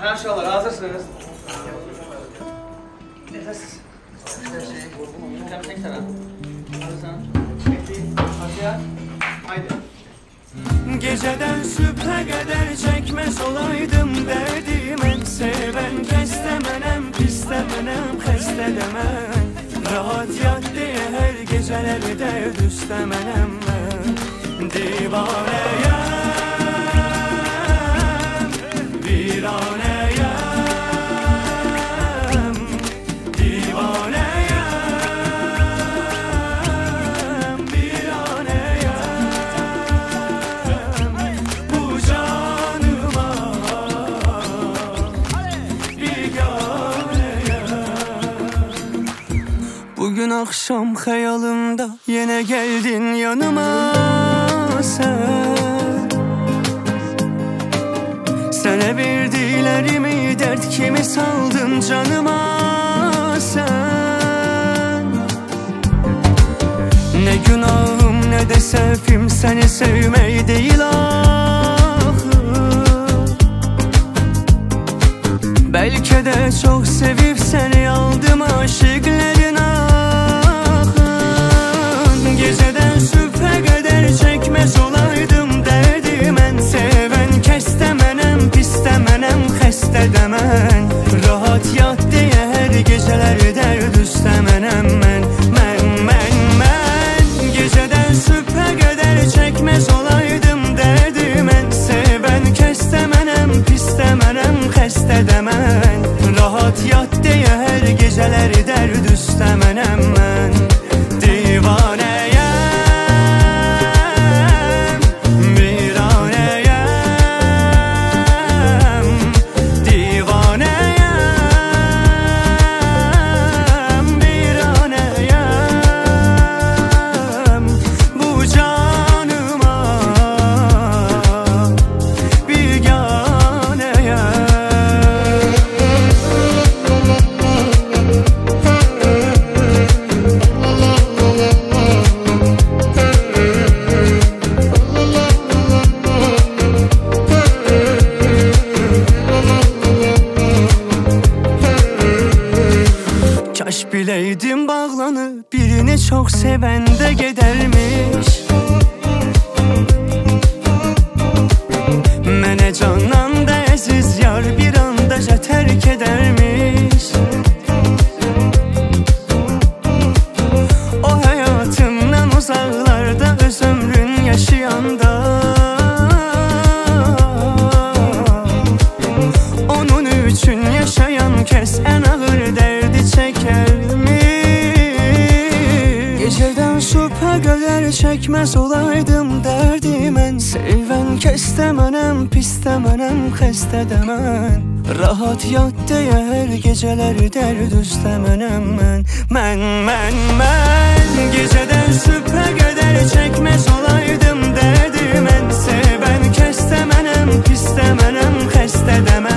Maşallah, hazırsınız. Nefes. Hocam çek sana. Hazırsan. Çekti. Hazır. Haydi. Geceden sübhe kadar çekmez olaydım derdim. Seven kestemenem, pistemenem, xestedemen. Rahat yat diye her geceleri derd üstemenem ben. Divaneyem, viraneyem, divaneyem, viraneyem. Bu canıma biganeyem. Bugün akşam hayalımda yine geldin yanıma sen. Sana verdiklerimi, dert kimi saldın canıma sen. Ne günahım ne de sevfim seni sevmeyi değil ahı. Belki de çok sevip seni aldım aşıkların ahın. Geceden sübhe kadar çekmez olaydım derdim en. Seven kestemenem, pistemenem, xestedemen. Rahat yat diye her geceler derd üstemenem ben. Geceden sübhe kadar çekmez olaydım derdim en. Seven kestemenem, pistemenem, xestedemen. Rahat yat diye her geceler derd üstemenem ben. Divaneyem, viraneyem, divaneyem, viraneyem. Bu canıma biganeyem. Kaş bileydim bağlanıp birini çok seven de gidermiş. Mene candan da əziz yar bir andaca terk edermiş. O hayatımdan uzaklarda öz ömrün yaşayanda. Onun üçün yaşayan kes en ağır derdi çekermiş. Geceden sübhe kadar çekmez olaydım derdim en. Seven kestemenem, pistemenem, xestedemen. Rahat yat diye her geceleri derd üstemenem ben. Geceden sübhe kadar çekmez olaydım derdim en. Seven kestemenem, pistemenem, xestedemen.